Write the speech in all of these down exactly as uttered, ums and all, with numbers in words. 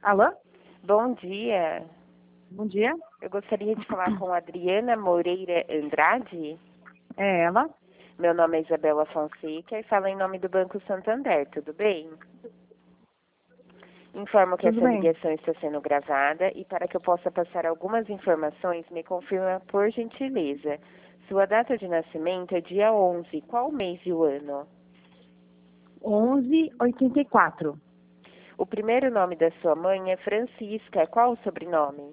Alô? Bom dia. Bom dia. Eu gostaria de falar com a Adriana Moreira Andrade. É ela? Meu nome é Isabela Fonseca e falo em nome do Banco Santander, tudo bem? Informo que Tudo essa bem. ligação está sendo gravada e para que eu possa passar algumas informações, me confirma por gentileza. Sua data de nascimento é dia onze. Qual mês e o ano? onze oitenta e quatro. O primeiro nome da sua mãe é Francisca. Qual o sobrenome?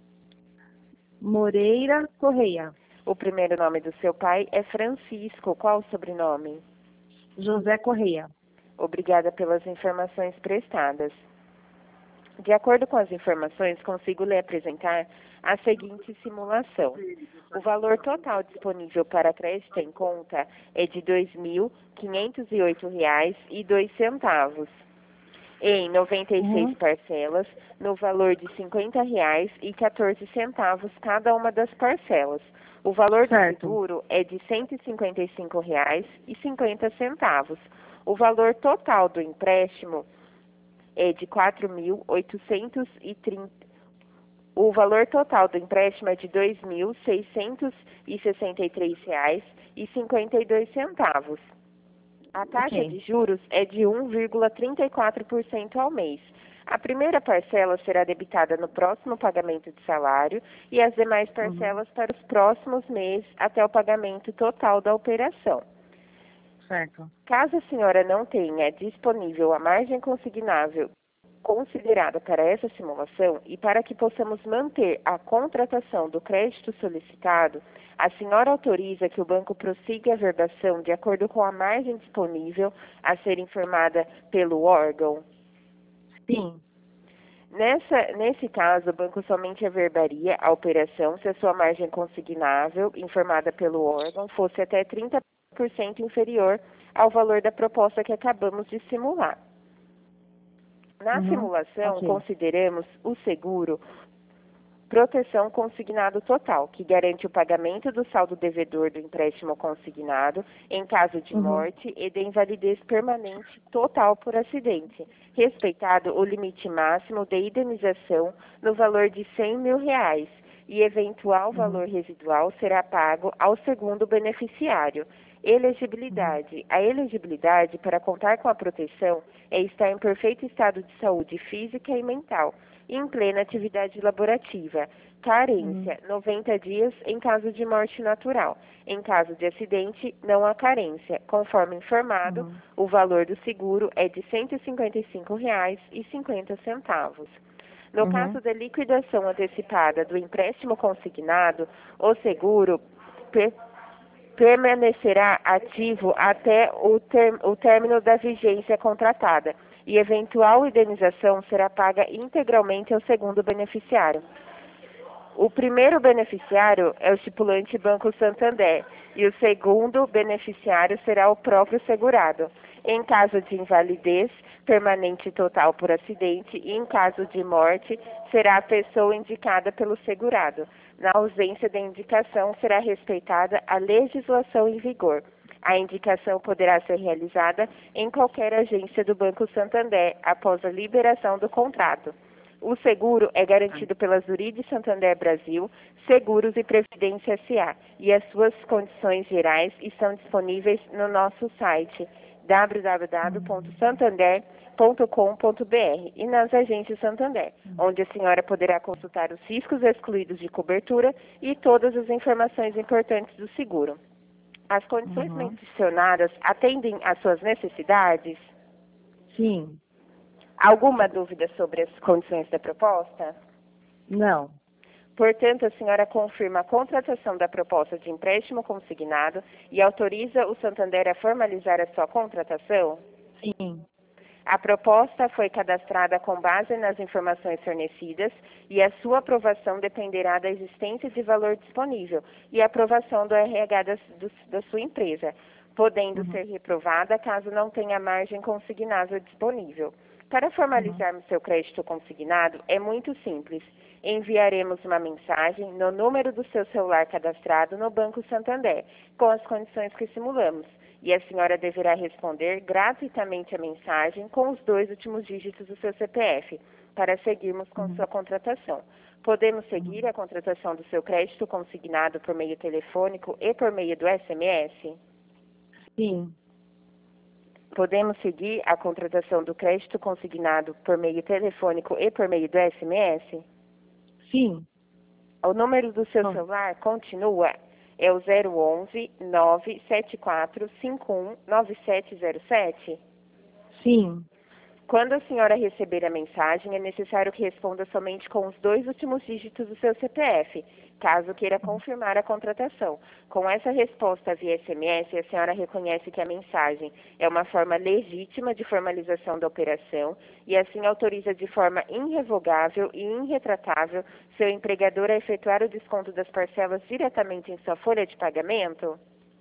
Moreira Correia. O primeiro nome do seu pai é Francisco. Qual o sobrenome? José Correia. Obrigada pelas informações prestadas. De acordo com as informações, consigo lhe apresentar a seguinte simulação. O valor total disponível para crédito em conta é de dois mil quinhentos e oito reais e dois centavos, em noventa e seis Uhum. parcelas, no valor de cinquenta reais e quatorze centavos cada uma das parcelas. O valor do Certo. seguro é de cento e cinquenta e cinco reais e cinquenta centavos. O valor total do empréstimo é de quatro mil oitocentos e trinta. O valor total do empréstimo é de dois mil seiscentos e sessenta e três reais e cinquenta e dois centavos. A taxa Ok. de juros é de um vírgula trinta e quatro por cento ao mês. A primeira parcela será debitada no próximo pagamento de salário e as demais parcelas para os próximos meses até o pagamento total da operação. Certo. Caso a senhora não tenha disponível a margem consignável considerada para essa simulação e para que possamos manter a contratação do crédito solicitado, a senhora autoriza que o banco prossiga a verbação de acordo com a margem disponível a ser informada pelo órgão? Sim. Nessa, nesse caso, o banco somente averbaria a operação se a sua margem consignável, informada pelo órgão, fosse até trinta por cento inferior ao valor da proposta que acabamos de simular. Na Uhum. simulação, Ok. consideramos o seguro proteção consignado total, que garante o pagamento do saldo devedor do empréstimo consignado em caso de Uhum. morte e de invalidez permanente total por acidente, respeitado o limite máximo de indenização no valor de cem mil reais e eventual valor residual será pago ao segundo beneficiário. Elegibilidade. A elegibilidade para contar com a proteção é estar em perfeito estado de saúde física e mental, e em plena atividade laborativa. Carência, noventa dias em caso de morte natural. Em caso de acidente, não há carência. Conforme informado, Uhum. o valor do seguro é de cento e cinquenta e cinco reais e cinquenta centavos. No Uhum. caso da liquidação antecipada do empréstimo consignado, o seguro per permanecerá ativo até o, ter o término da vigência contratada e eventual indenização será paga integralmente ao segundo beneficiário. O primeiro beneficiário é o estipulante Banco Santander e o segundo beneficiário será o próprio segurado. Em caso de invalidez permanente total por acidente e em caso de morte, será a pessoa indicada pelo segurado. Na ausência da indicação, será respeitada a legislação em vigor. A indicação poderá ser realizada em qualquer agência do Banco Santander após a liberação do contrato. O seguro é garantido pela Zurich Santander Brasil, Seguros e Previdência S A e as suas condições gerais estão disponíveis no nosso site w w w ponto santander ponto com ponto b r e nas agências Santander, onde a senhora poderá consultar os riscos excluídos de cobertura e todas as informações importantes do seguro. As condições Uhum. mencionadas atendem às suas necessidades? Sim. Alguma dúvida sobre as condições da proposta? Não. Portanto, a senhora confirma a contratação da proposta de empréstimo consignado e autoriza o Santander a formalizar a sua contratação? Sim. A proposta foi cadastrada com base nas informações fornecidas e a sua aprovação dependerá da existência de valor disponível e a aprovação do R H da, do, da sua empresa, podendo Uhum. ser reprovada caso não tenha margem consignável disponível. Para formalizarmos seu crédito consignado, é muito simples. Enviaremos uma mensagem no número do seu celular cadastrado no Banco Santander, com as condições que simulamos. e a senhora deverá responder gratuitamente a mensagem com os dois últimos dígitos do seu C P F, para seguirmos com Uhum. sua contratação. Podemos seguir a contratação do seu crédito consignado por meio telefônico e por meio do S M S? Sim. Podemos seguir a contratação do crédito consignado por meio telefônico e por meio do S M S? Sim. O número do seu Bom. celular continua, é o zero onze, nove sete quatro cinco um nove sete zero sete? Sim. Quando a senhora receber a mensagem, é necessário que responda somente com os dois últimos dígitos do seu C P F, caso queira confirmar a contratação. Com essa resposta via S M S, a senhora reconhece que a mensagem é uma forma legítima de formalização da operação e assim autoriza de forma irrevogável e irretratável seu empregador a efetuar o desconto das parcelas diretamente em sua folha de pagamento?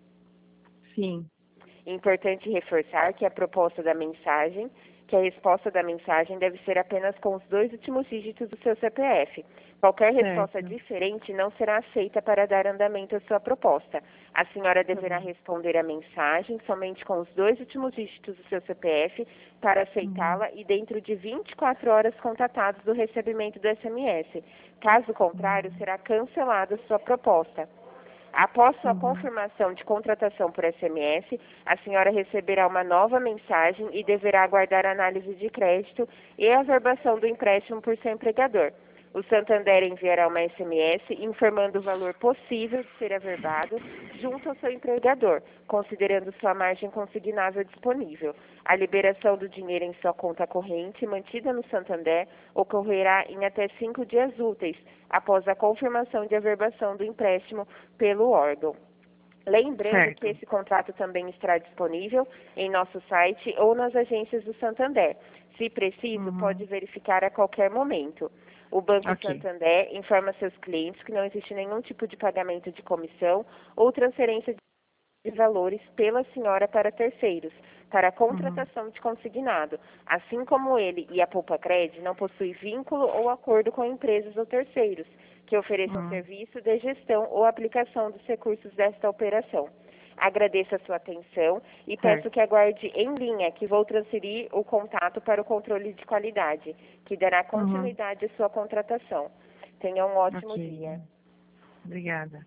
Sim. Importante reforçar que a proposta da mensagem, que a resposta da mensagem deve ser apenas com os dois últimos dígitos do seu C P F. Qualquer resposta Certo. diferente não será aceita para dar andamento à sua proposta. A senhora deverá bom. responder a mensagem somente com os dois últimos dígitos do seu C P F para aceitá-la e dentro de vinte e quatro horas contatados do recebimento do S M S. Caso contrário, será cancelada a sua proposta. Após sua Uhum. confirmação de contratação por S M S, a senhora receberá uma nova mensagem e deverá aguardar a análise de crédito e a averbação do empréstimo por seu empregador. O Santander enviará uma S M S informando o valor possível de ser averbado junto ao seu empregador, considerando sua margem consignável disponível. A liberação do dinheiro em sua conta corrente, mantida no Santander, ocorrerá em até cinco dias úteis, após a confirmação de averbação do empréstimo pelo órgão. Lembrando Certo. que esse contrato também estará disponível em nosso site ou nas agências do Santander. Se preciso, Uhum. pode verificar a qualquer momento. O Banco Ok. Santander informa seus clientes que não existe nenhum tipo de pagamento de comissão ou transferência de valores pela senhora para terceiros, para a contratação de consignado, assim como ele e a Poupa Cred não possuem vínculo ou acordo com empresas ou terceiros que ofereçam Uhum. serviço de gestão ou aplicação dos recursos desta operação. Agradeço a sua atenção e Certo. peço que aguarde em linha que vou transferir o contato para o controle de qualidade, que dará continuidade à sua contratação. Tenha um ótimo Ok. dia. Obrigada.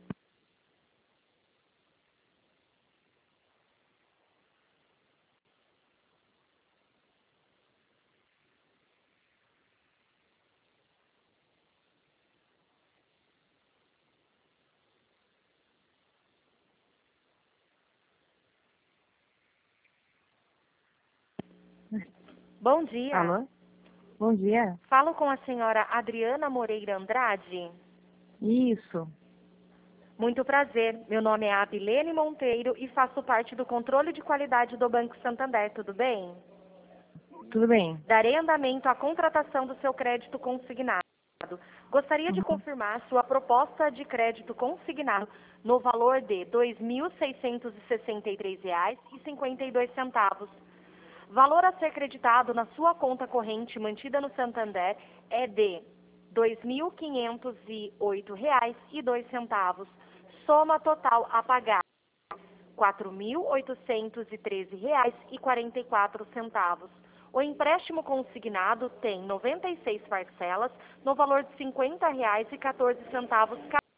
Bom dia. Alô? Bom dia. Falo com a senhora Adriana Moreira Andrade. Isso. Muito prazer. Meu nome é Abilene Monteiro e faço parte do controle de qualidade do Banco Santander. Tudo bem? Tudo bem? Darei andamento à contratação do seu crédito consignado. Gostaria de Uhum. confirmar sua proposta de crédito consignado no valor de dois mil seiscentos e sessenta e três reais e cinquenta e dois centavos. Valor a ser creditado na sua conta corrente mantida no Santander é de dois mil quinhentos e oito reais e dois centavos. Soma total a pagar quatro mil oitocentos e treze reais e quarenta e quatro centavos. O empréstimo consignado tem noventa e seis parcelas no valor de cinquenta reais e quatorze centavos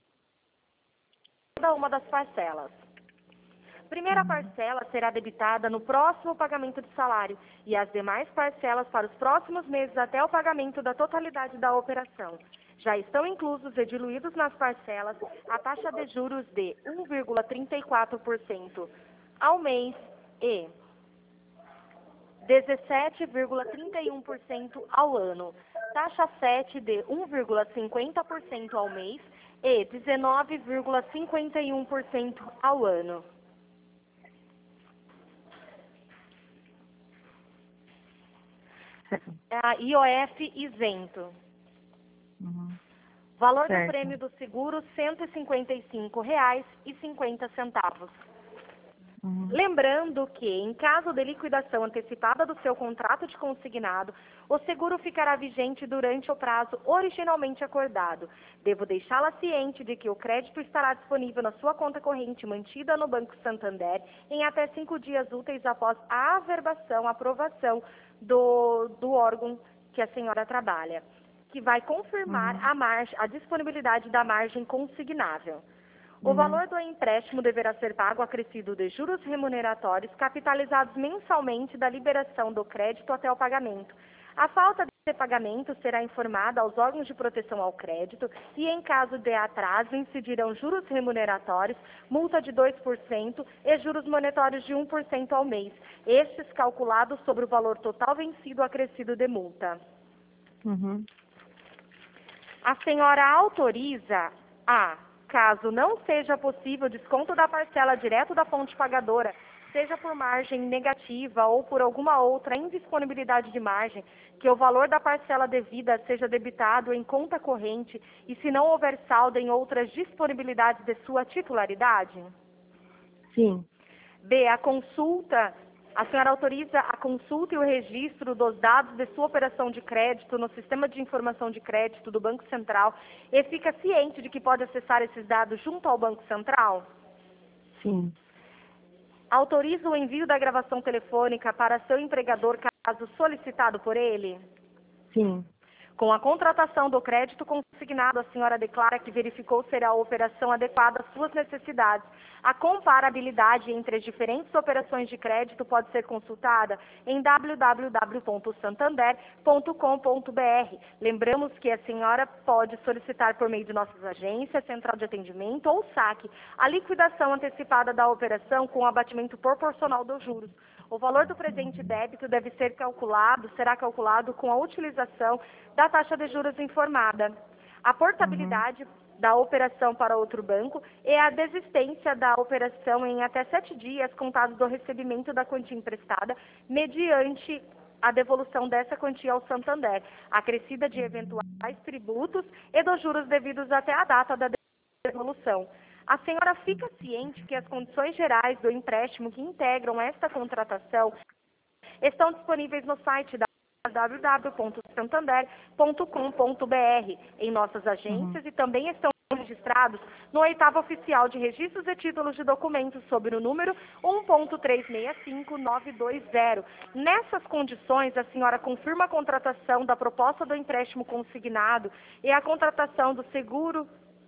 cada uma das parcelas. Primeira parcela será debitada no próximo pagamento de salário e as demais parcelas para os próximos meses até o pagamento da totalidade da operação. Já estão inclusos e diluídos nas parcelas a taxa de juros de um vírgula trinta e quatro por cento ao mês e dezessete vírgula trinta e um por cento ao ano, taxa sete de um vírgula cinquenta por cento ao mês e dezenove vírgula cinquenta e um por cento ao ano. A I O F isento. Uhum. Valor Certo. do prêmio do seguro, cento e cinquenta e cinco reais e cinquenta centavos. Uhum. Lembrando que, em caso de liquidação antecipada do seu contrato de consignado, o seguro ficará vigente durante o prazo originalmente acordado. Devo deixá-la ciente de que o crédito estará disponível na sua conta corrente mantida no Banco Santander em até cinco dias úteis após a averbação, a aprovação do, do órgão que a senhora trabalha, que vai confirmar Uhum. a, margem, a disponibilidade da margem consignável. O Uhum. valor do empréstimo deverá ser pago acrescido de juros remuneratórios capitalizados mensalmente da liberação do crédito até o pagamento. A falta de pagamento será informada aos órgãos de proteção ao crédito e, em caso de atraso, incidirão juros remuneratórios, multa de dois por cento e juros monetários de um por cento ao mês, estes calculados sobre o valor total vencido acrescido de multa. Uhum. A senhora autoriza a, caso não seja possível desconto da parcela direto da fonte pagadora, seja por margem negativa ou por alguma outra indisponibilidade de margem, que o valor da parcela devida seja debitado em conta corrente e se não houver saldo em outras disponibilidades de sua titularidade? Sim. B. A consulta, a senhora autoriza a consulta e o registro dos dados de sua operação de crédito no Sistema de Informação de Crédito do Banco Central e fica ciente de que pode acessar esses dados junto ao Banco Central? Sim. Autoriza o envio da gravação telefônica para seu empregador caso solicitado por ele? Sim. Com a contratação do crédito consignado, a senhora declara que verificou ser a operação adequada às suas necessidades. A comparabilidade entre as diferentes operações de crédito pode ser consultada em w w w ponto santander ponto com ponto b r. Lembramos que a senhora pode solicitar por meio de nossas agências, central de atendimento ou saque a liquidação antecipada da operação com abatimento proporcional dos juros. O valor do presente débito deve ser calculado, será calculado com a utilização da taxa de juros informada. A portabilidade uhum. da operação para outro banco e a desistência da operação em até sete dias contados do recebimento da quantia emprestada, mediante a devolução dessa quantia ao Santander, acrescida de eventuais tributos e dos juros devidos até a data da devolução. A senhora fica ciente que as condições gerais do empréstimo que integram esta contratação estão disponíveis no site da w w w ponto santander ponto com ponto b r, em nossas agências uhum. e também estão registrados no oitavo oficial de registros e títulos de documentos sobre o número um ponto três seis cinco nove dois zero. Nessas condições, a senhora confirma a contratação da proposta do empréstimo consignado e a contratação do seguro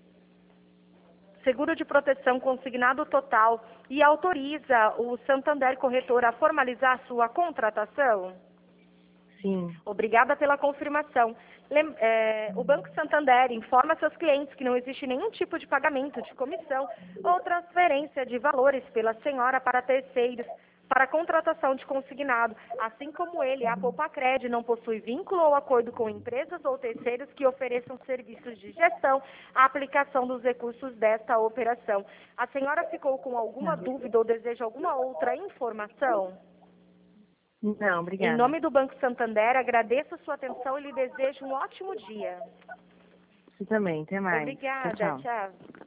seguro de proteção consignado total e autoriza o Santander Corretor a formalizar sua contratação? Sim. Obrigada pela confirmação. Lem é, o Banco Santander informa seus clientes que não existe nenhum tipo de pagamento de comissão ou transferência de valores pela senhora para terceiros para a contratação de consignado, assim como ele, a Poupacred, não possui vínculo ou acordo com empresas ou terceiros que ofereçam serviços de gestão à aplicação dos recursos desta operação. A senhora ficou com alguma dúvida ou deseja alguma outra informação? Não, obrigada. Em nome do Banco Santander, agradeço a sua atenção e lhe desejo um ótimo dia. Você também, até mais. Obrigada, tchau. tchau. tchau.